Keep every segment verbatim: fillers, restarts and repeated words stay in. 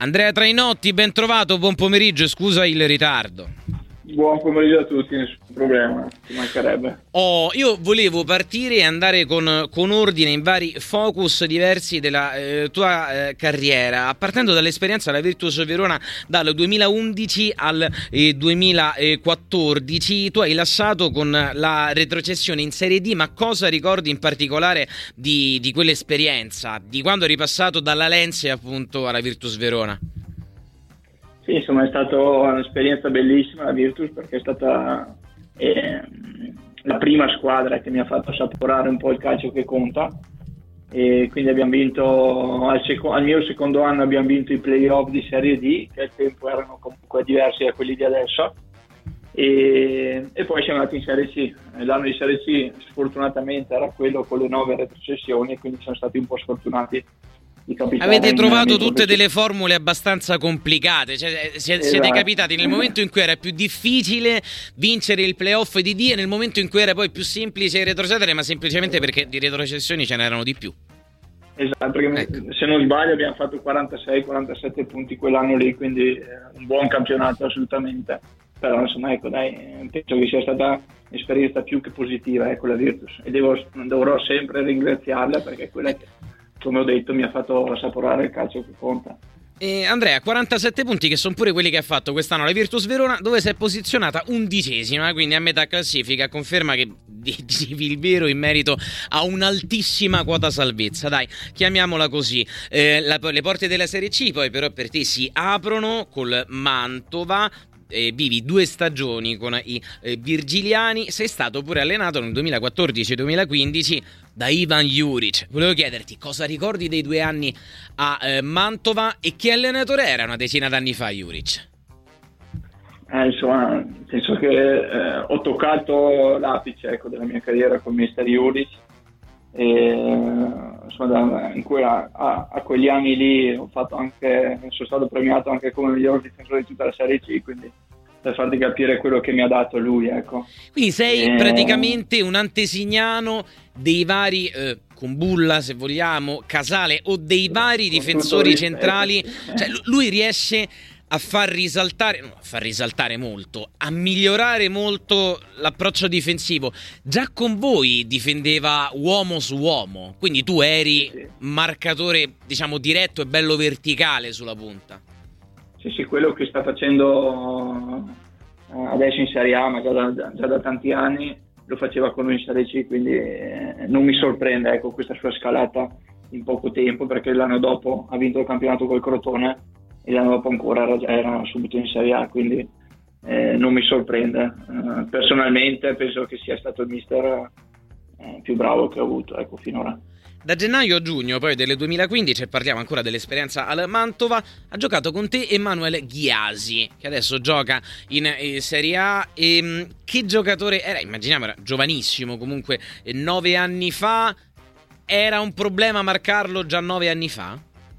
Andrea Trainotti, ben trovato, buon pomeriggio, scusa il ritardo. Buon pomeriggio a tutti, nessun problema, ci mancherebbe. Oh, io volevo partire e andare con, con ordine in vari focus diversi della eh, tua eh, carriera, partendo dall'esperienza alla Virtus Verona dal duemilaundici al eh, duemilaquattordici. Tu hai lasciato con la retrocessione in Serie D, ma cosa ricordi in particolare di, di quell'esperienza, di quando eri passato dalla Lenze appunto alla Virtus Verona? Sì, insomma è stata un'esperienza bellissima la Virtus, perché è stata eh, la prima squadra che mi ha fatto assaporare un po' il calcio che conta, e quindi abbiamo vinto al, seco- al mio secondo anno abbiamo vinto i playoff di Serie D, che al tempo erano comunque diversi da quelli di adesso, e, e poi siamo andati in Serie C. L'anno di Serie C sfortunatamente era quello con le nove retrocessioni, e quindi siamo stati un po' sfortunati. Avete trovato tutte delle formule abbastanza complicate, cioè, siete, esatto. siete capitati nel momento in cui era più difficile vincere il playoff di D e nel momento in cui era poi più semplice retrocedere, ma semplicemente perché di retrocessioni ce n'erano di più. Esatto, perché ecco, se non sbaglio abbiamo fatto quarantasei quarantasette punti quell'anno lì, quindi un buon campionato assolutamente. Però insomma ecco dai, penso che sia stata un'esperienza più che positiva, ecco, la Virtus, e devo, dovrò sempre ringraziarla, perché quella che, come ho detto, mi ha fatto assaporare il calcio che conta. E Andrea, quarantasette punti, che sono pure quelli che ha fatto quest'anno la Virtus Verona, dove si è posizionata undicesima, quindi a metà classifica, conferma che dicevi il vero in merito a un'altissima quota salvezza, dai, chiamiamola così. Eh, la, le porte della Serie C poi però per te si aprono col Mantova. Eh, vivi due stagioni con i eh, virgiliani, sei stato pure allenato nel duemilaquattordici duemilaquindici da Ivan Juric. Volevo chiederti cosa ricordi dei due anni a eh, Mantova, e che allenatore era una decina d'anni fa Juric? Eh, insomma, penso che eh, ho toccato l'apice, ecco, della mia carriera con mister Juric, e insomma, in cui a, a, a quegli anni lì ho fatto anche, sono stato premiato anche come miglior difensore di tutta la Serie C, quindi per farti capire quello che mi ha dato lui, ecco. Quindi sei e... praticamente un antesignano dei vari eh, Kumbulla, se vogliamo, Casale, o dei vari difensori centrali, cioè lui riesce a far risaltare, no, a far risaltare molto, a migliorare molto l'approccio difensivo. Già con voi difendeva uomo su uomo, quindi tu eri sì. marcatore, diciamo, diretto e bello verticale sulla punta. Sì, sì, quello che sta facendo adesso in Serie A, ma già da, già da tanti anni, lo faceva con noi in Serie C, quindi eh, non mi sorprende, ecco, questa sua scalata in poco tempo, perché l'anno dopo ha vinto il campionato col Crotone e l'anno dopo ancora era, era subito in Serie A, quindi eh, non mi sorprende. Eh, personalmente penso che sia stato il mister eh, più bravo che ho avuto, ecco, finora. Da gennaio a giugno poi del duemilaquindici, e parliamo ancora dell'esperienza al Mantova, ha giocato con te Emanuele Ghiasi, che adesso gioca in eh, Serie A. E, mh, che giocatore era? Immaginiamo, era giovanissimo, comunque eh, nove anni fa. Era un problema marcarlo già nove anni fa?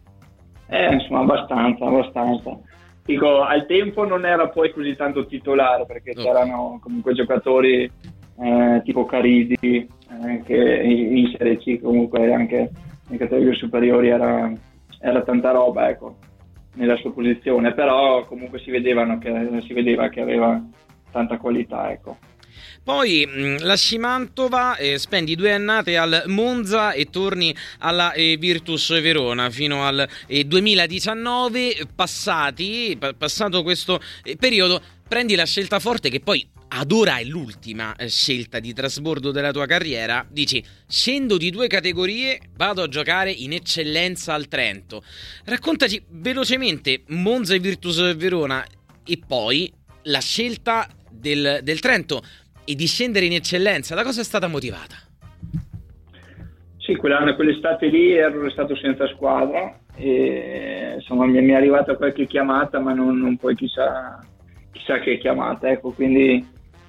Eh, insomma, abbastanza, abbastanza. Dico, al tempo non era poi così tanto titolare, perché oh. c'erano comunque giocatori eh, tipo Caridi, eh, che in Serie C comunque anche in categorie superiori era, era tanta roba, ecco, nella sua posizione, però comunque si vedevano che si vedeva che aveva tanta qualità, ecco. Poi mh, lasci Mantova, eh, spendi due annate al Monza e torni alla eh, Virtus Verona fino al eh, duemiladiciannove. Passati, pa- passato questo eh, periodo, prendi la scelta forte, che poi ad ora è l'ultima eh, scelta di trasbordo della tua carriera. Dici: scendo di due categorie, vado a giocare in eccellenza al Trento. Raccontaci velocemente Monza e Virtus Verona, e poi la scelta del, del Trento e di scendere in eccellenza. Da cosa è stata motivata? Sì, quell'anno, quell'estate lì ero stato senza squadra e insomma mi è arrivata qualche chiamata, ma non, non poi chissà, chissà che chiamata, ecco, quindi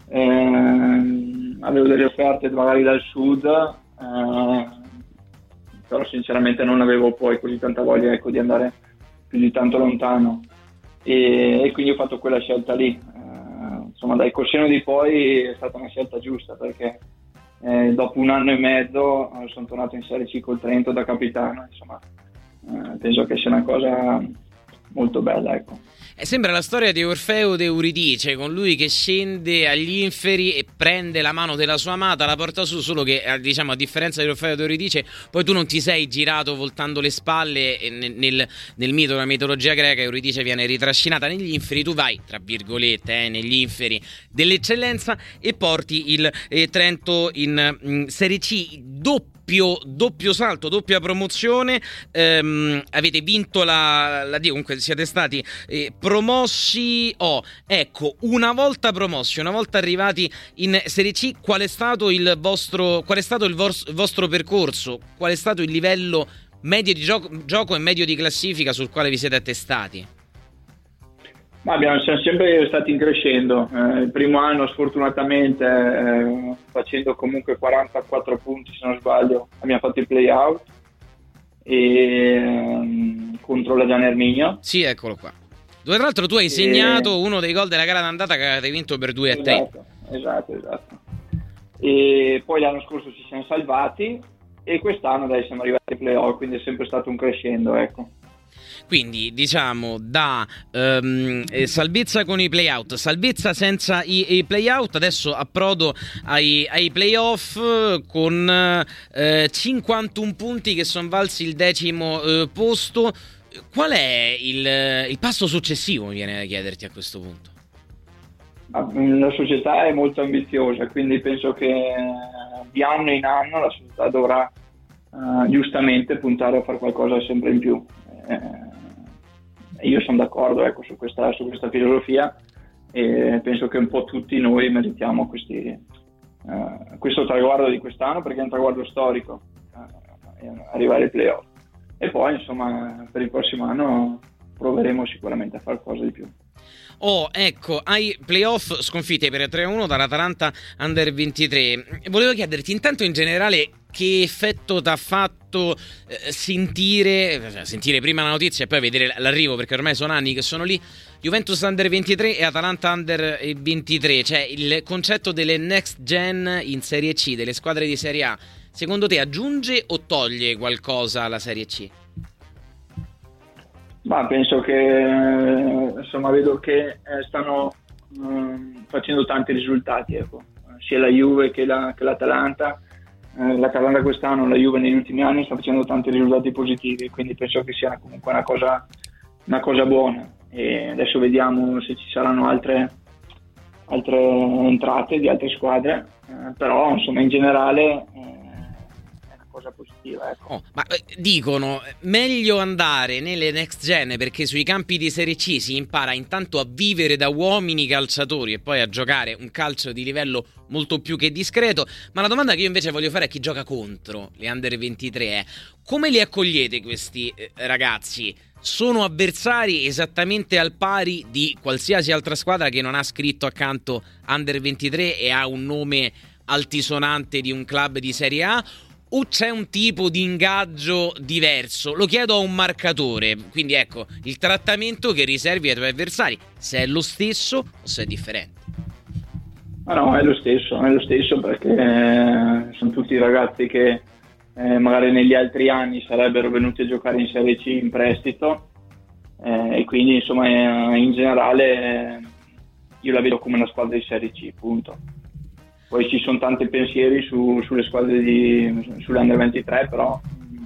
ehm, avevo delle offerte magari dal sud, eh, però sinceramente non avevo poi così tanta voglia, ecco, di andare più di tanto lontano, e, e quindi ho fatto quella scelta lì. Insomma, dai, col senno di poi è stata una scelta giusta, perché eh, dopo un anno e mezzo eh, sono tornato in Serie C col Trento da capitano. Insomma, eh, penso che sia una cosa molto bella, ecco. Eh, sembra la storia di Orfeo ed Euridice, con lui che scende agli inferi e prende la mano della sua amata, la porta su, solo che eh, diciamo, a differenza di Orfeo ed Euridice, poi tu non ti sei girato voltando le spalle e nel, nel, nel mito, nella mitologia greca, Euridice viene ritrascinata negli inferi, tu vai, tra virgolette, eh, negli inferi dell'eccellenza e porti il eh, Trento in, in Serie C, doppio doppio salto, doppia promozione. Ehm, avete vinto la, la comunque siete stati eh, promossi. Oh, ecco, una volta promossi, una volta arrivati in Serie C, qual è stato il vostro qual è stato il vos- vostro percorso? Qual è stato il livello medio di gioco, gioco e medio di classifica sul quale vi siete attestati? Ma abbiamo, siamo sempre stati in crescendo. Eh, il primo anno sfortunatamente eh, facendo comunque quarantaquattro punti se non sbaglio abbiamo fatto il play-out e, ehm, contro la Gian Erminio. Sì, eccolo qua. Dove tra l'altro tu hai e... segnato uno dei gol della gara d'andata che avete vinto per due a tre. Esatto, esatto, esatto. E poi l'anno scorso ci siamo salvati e quest'anno dai siamo arrivati ai play-off, quindi è sempre stato un crescendo, ecco. Quindi diciamo da um, salvezza con i playout, salvezza senza i, i playout, adesso approdo ai, ai playoff con eh, cinquantuno punti che sono valsi il decimo eh, posto. Qual è il, il passo successivo, mi viene da chiederti a questo punto? La società è molto ambiziosa, quindi penso che di anno in anno la società dovrà uh, giustamente puntare a fare qualcosa sempre in più. Eh, io sono d'accordo, ecco, su questa, su questa filosofia e penso che un po' tutti noi meritiamo questi, eh, questo traguardo di quest'anno, perché è un traguardo storico, eh, arrivare ai playoff, e poi insomma per il prossimo anno proveremo sicuramente a fare qualcosa di più. Oh, ecco, ai playoff sconfitte per tre a uno dall'Atalanta Under ventitré. Volevo chiederti intanto in generale che effetto ti ha fatto eh, sentire, cioè, sentire prima la notizia e poi vedere l'arrivo, perché ormai sono anni che sono lì, Juventus Under ventitré e Atalanta Under ventitré, cioè il concetto delle next gen in Serie C, delle squadre di Serie A, secondo te aggiunge o toglie qualcosa alla Serie C? Ma penso che insomma vedo che eh, stanno um, facendo tanti risultati, ecco. Sia la Juve che, la, che l'Atalanta. Eh, L'Atalanta quest'anno, la Juve negli ultimi anni sta facendo tanti risultati positivi, quindi penso che sia comunque una cosa, una cosa buona. E adesso vediamo se ci saranno altre, altre entrate di altre squadre, eh, però insomma in generale eh, cosa positiva, ecco. Oh, ma eh, dicono meglio andare nelle next gen perché sui campi di Serie C si impara intanto a vivere da uomini calciatori e poi a giocare un calcio di livello molto più che discreto. Ma la domanda che io invece voglio fare a chi gioca contro le Under ventitré è: come li accogliete questi eh, ragazzi? Sono avversari esattamente al pari di qualsiasi altra squadra che non ha scritto accanto Under ventitré e ha un nome altisonante di un club di Serie A? O c'è un tipo di ingaggio diverso? Lo chiedo a un marcatore, quindi ecco, il trattamento che riservi ai tuoi avversari, se è lo stesso o se è differente. Ah no, è lo stesso, è lo stesso perché eh, sono tutti ragazzi che eh, magari negli altri anni sarebbero venuti a giocare in Serie C in prestito eh, e quindi insomma eh, in generale eh, io la vedo come una squadra di Serie C, punto. Poi ci sono tanti pensieri su, sulle squadre di sulle Under ventitré, però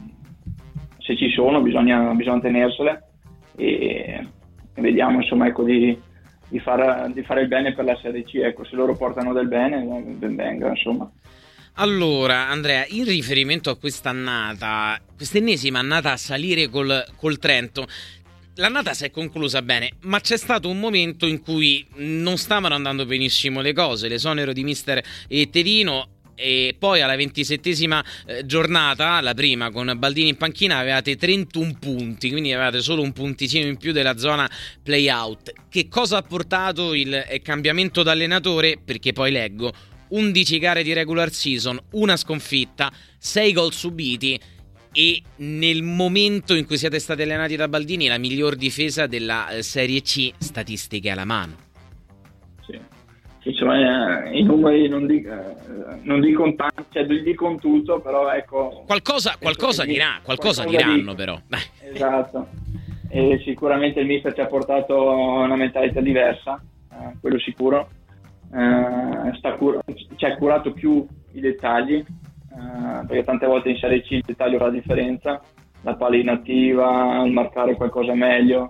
se ci sono bisogna, bisogna tenersele e, e vediamo insomma ecco di, di, far, di fare il bene per la Serie C, ecco, se loro portano del bene ben venga insomma. Allora Andrea, in riferimento a quest'annata, quest'ennesima annata a salire col, col Trento, l'annata si è conclusa bene, ma c'è stato un momento in cui non stavano andando benissimo le cose, l'esonero di mister Tedino, e poi alla ventisettesima giornata, la prima con Baldini in panchina, avevate trentuno punti, quindi avevate solo un punticino in più della zona play-out. Che cosa ha portato il cambiamento d'allenatore? Perché poi leggo undici gare di regular season, una sconfitta, sei gol subiti, e nel momento in cui siete stati allenati da Baldini la miglior difesa della eh, Serie C, statistiche alla mano. Sì, sì cioè, eh, i numeri non, dic- eh, non dicono tanto, cioè dicono tutto, però ecco... Qualcosa, qualcosa, dirà, qualcosa, qualcosa diranno di... però. Esatto. e sicuramente il mister ci ha portato una mentalità diversa, eh, quello sicuro. Eh, sta cur- ci ha curato più i dettagli, eh, perché tante volte in Serie C il dettaglio fa la differenza, la palla inattiva, il marcare qualcosa meglio,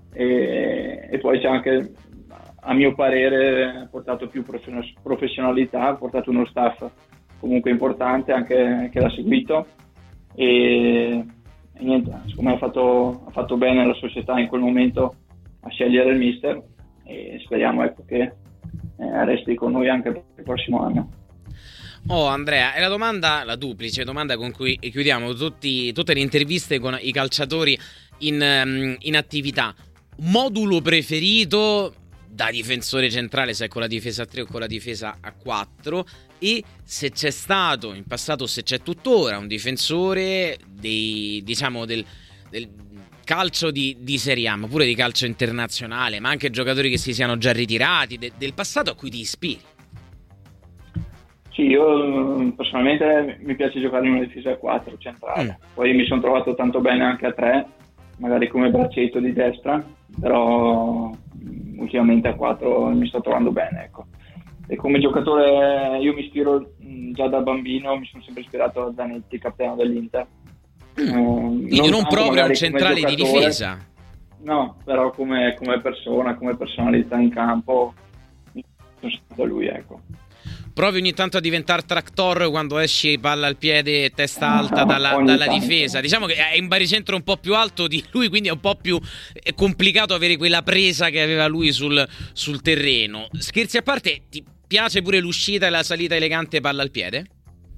e, e poi c'è anche, a mio parere, portato più professionalità, ha portato uno staff comunque importante anche che l'ha seguito, e, e niente, secondo me ha fatto, ha fatto bene la società in quel momento a scegliere il mister, e speriamo, ecco, che eh, resti con noi anche per il prossimo anno. Oh Andrea, è la domanda, la duplice domanda con cui chiudiamo tutti, tutte le interviste con i calciatori in, in attività. Modulo preferito da difensore centrale, se è con la difesa a tre o con la difesa a quattro, e se c'è stato in passato, se c'è tuttora un difensore dei, diciamo del, del calcio di, di Serie A, ma pure di calcio internazionale, ma anche giocatori che si siano già ritirati de, del passato a cui ti ispiri. Sì, io personalmente mi piace giocare in una difesa a quattro centrale, mm. poi mi sono trovato tanto bene anche a tre, magari come braccetto di destra, però ultimamente a quattro mi sto trovando bene, ecco. E come giocatore io mi ispiro già da bambino, mi sono sempre ispirato a Zanetti, capitano dell'Inter. Mm. Eh, Quindi non, non proprio un centrale di difesa. No, però come, come persona, come personalità in campo mi sono ispirato a lui, ecco. Provi ogni tanto a diventare tractor quando esci palla al piede, testa alta dalla, dalla difesa. Diciamo che è in baricentro un po' più alto di lui, quindi è un po' più complicato avere quella presa che aveva lui sul, sul terreno. Scherzi a parte, ti piace pure l'uscita e la salita elegante palla al piede?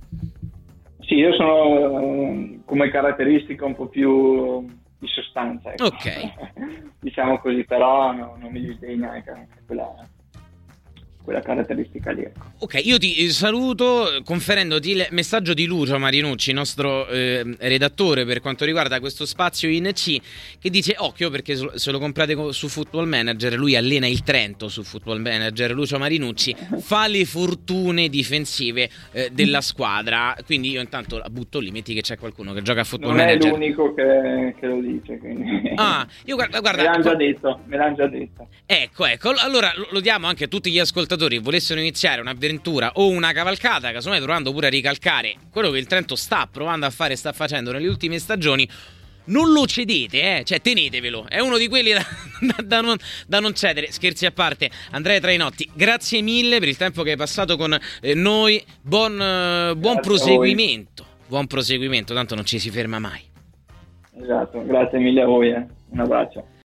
Sì, io sono come caratteristica un po' più di sostanza, ecco. Ok. Diciamo così, però no, non mi disdegna anche quella... quella caratteristica lì, ecco. Ok, io ti saluto conferendoti il messaggio di Lucio Marinucci, nostro eh, redattore per quanto riguarda questo spazio in C, che dice occhio perché se lo comprate su Football Manager, lui allena il Trento su Football Manager, Lucio Marinucci fa le fortune difensive eh, della squadra, quindi io intanto la butto lì, metti che c'è qualcuno che gioca a Football non Manager. Non è l'unico che, che lo dice, quindi... Ah, io guarda, guarda me l'hanno già detto, me l'hanno già detto. Ecco, ecco, allora lo diamo anche a tutti gli ascoltatori che volessero iniziare un'avventura o una cavalcata, casomai provando pure a ricalcare quello che il Trento sta provando a fare e sta facendo nelle ultime stagioni. Non lo cedete, eh? Cioè tenetevelo, è uno di quelli da, da, da, non, da non cedere. Scherzi a parte, Andrea Trainotti, grazie mille per il tempo che hai passato con eh, noi. Buon, eh, buon proseguimento, buon proseguimento, tanto non ci si ferma mai. Esatto, grazie mille a voi, eh. Un abbraccio.